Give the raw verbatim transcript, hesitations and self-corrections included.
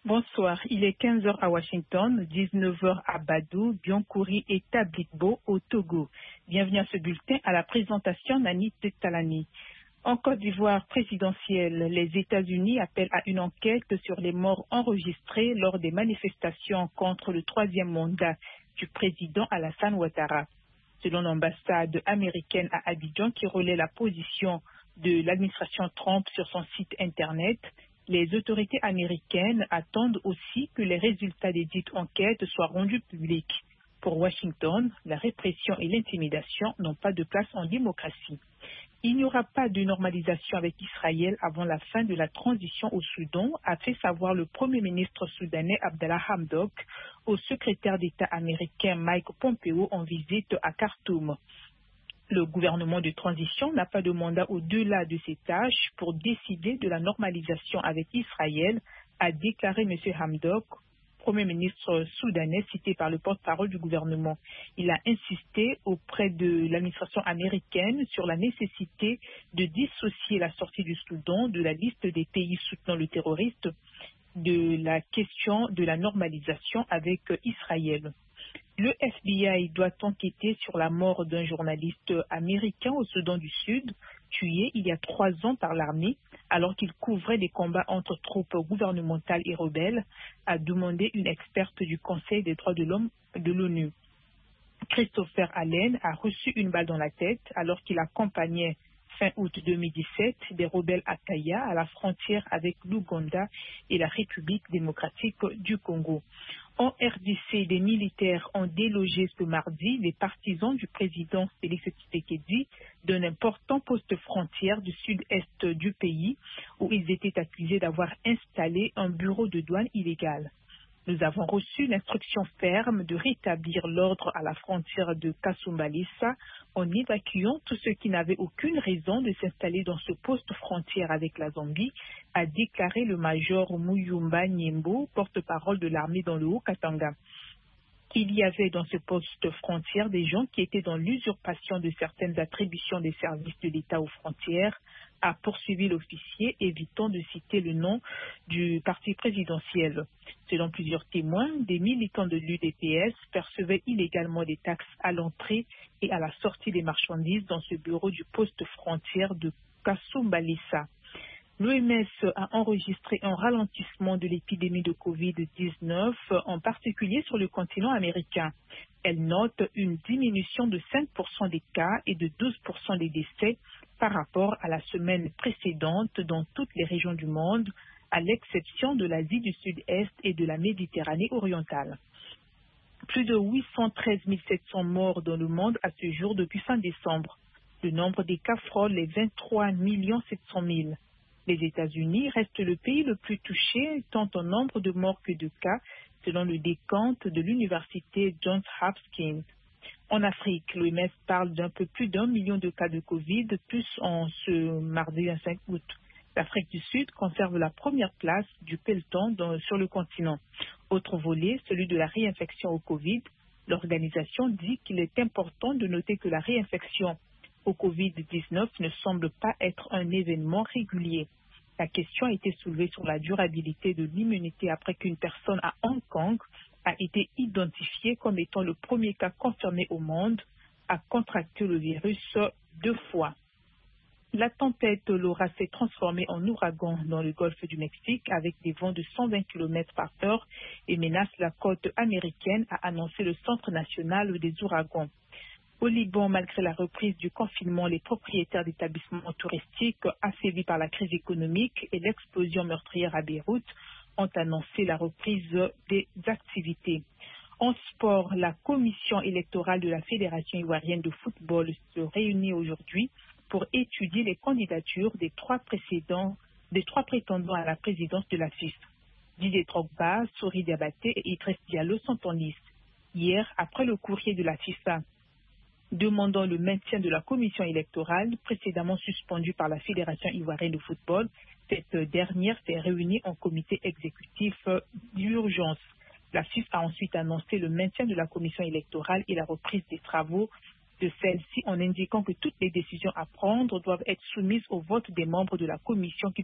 Bonsoir, il est quinze heures à Washington, dix-neuf heures à Badou, Bionkouri et Tablikbo au Togo. Bienvenue à ce bulletin à la présentation d'Anit Talani. En Côte d'Ivoire présidentielle, les États-Unis appellent à une enquête sur les morts enregistrées lors des manifestations contre le troisième mandat du président Alassane Ouattara. Selon l'ambassade américaine à Abidjan qui relaie la position de l'administration Trump sur son site Internet, les autorités américaines attendent aussi que les résultats des dites enquêtes soient rendus publics. Pour Washington, la répression et l'intimidation n'ont pas de place en démocratie. Il n'y aura pas de normalisation avec Israël avant la fin de la transition au Soudan, a fait savoir le Premier ministre soudanais Abdallah Hamdok au secrétaire d'État américain Mike Pompeo en visite à Khartoum. Le gouvernement de transition n'a pas de mandat au-delà de ses tâches pour décider de la normalisation avec Israël, a déclaré M. Hamdok, Premier ministre soudanais cité par le porte-parole du gouvernement. Il a insisté auprès de l'administration américaine sur la nécessité de dissocier la sortie du Soudan de la liste des pays soutenant le terroriste de la question de la normalisation avec Israël. Le F B I doit enquêter sur la mort d'un journaliste américain au Soudan du Sud, tué il y a trois ans par l'armée, alors qu'il couvrait des combats entre troupes gouvernementales et rebelles, a demandé une experte du Conseil des droits de l'homme de l'ONU. Christopher Allen a reçu une balle dans la tête alors qu'il accompagnait fin août deux mille dix-sept des rebelles à Kaya, à la frontière avec l'Ouganda et la République démocratique du Congo. En R D C, des militaires ont délogé ce mardi les partisans du président Félix Tshisekedi d'un important poste frontière du sud-est du pays où ils étaient accusés d'avoir installé un bureau de douane illégal. Nous avons reçu l'instruction ferme de rétablir l'ordre à la frontière de Kasumbalesa en évacuant tous ceux qui n'avaient aucune raison de s'installer dans ce poste frontière avec la Zambie, a déclaré le major Muyumba Nyembo, porte-parole de l'armée dans le Haut-Katanga. Il y avait dans ce poste frontière des gens qui étaient dans l'usurpation de certaines attributions des services de l'État aux frontières, a poursuivi l'officier, évitant de citer le nom du parti présidentiel. Selon plusieurs témoins, des militants de l'U D P S percevaient illégalement des taxes à l'entrée et à la sortie des marchandises dans ce bureau du poste frontière de Kasumbalesa. L'O M S a enregistré un ralentissement de l'épidémie de covid dix-neuf, en particulier sur le continent américain. Elle note une diminution de cinq pour cent des cas et de douze pour cent des décès par rapport à la semaine précédente dans toutes les régions du monde, à l'exception de l'Asie du Sud-Est et de la Méditerranée orientale. Plus de huit cent treize mille sept cents morts dans le monde à ce jour depuis fin décembre. Le nombre des cas frôle les vingt-trois millions sept cent mille. Les États-Unis restent le pays le plus touché, tant en nombre de morts que de cas, selon le décompte de l'université Johns Hopkins. En Afrique, l'O M S parle d'un peu plus d'un million de cas de Covid, plus en ce mardi vingt-cinq août. L'Afrique du Sud conserve la première place du peloton dans, sur le continent. Autre volet, celui de la réinfection au Covid. L'organisation dit qu'il est important de noter que la réinfection au covid dix-neuf ne semble pas être un événement régulier. La question a été soulevée sur la durabilité de l'immunité après qu'une personne à Hong Kong a été identifiée comme étant le premier cas confirmé au monde à contracter le virus deux fois. La tempête Laura s'est transformée en ouragan dans le golfe du Mexique avec des vents de cent vingt kilomètres par heure et menace la côte américaine, a annoncé le Centre national des ouragans. Au Liban, malgré la reprise du confinement, les propriétaires d'établissements touristiques affaiblis par la crise économique et l'explosion meurtrière à Beyrouth ont annoncé la reprise des activités. En sport, la commission électorale de la Fédération ivoirienne de football se réunit aujourd'hui pour étudier les candidatures des trois précédents, des trois prétendants à la présidence de la FIFA. Didier Drogba, Sory Diabaté et Idriss Diallo sont en liste. Hier, après le courrier de la FIFA demandant le maintien de la commission électorale précédemment suspendue par la Fédération ivoirienne de football, cette dernière s'est réunie en comité exécutif d'urgence. La FIFA a ensuite annoncé le maintien de la commission électorale et la reprise des travaux de celle-ci en indiquant que toutes les décisions à prendre doivent être soumises au vote des membres de la commission qui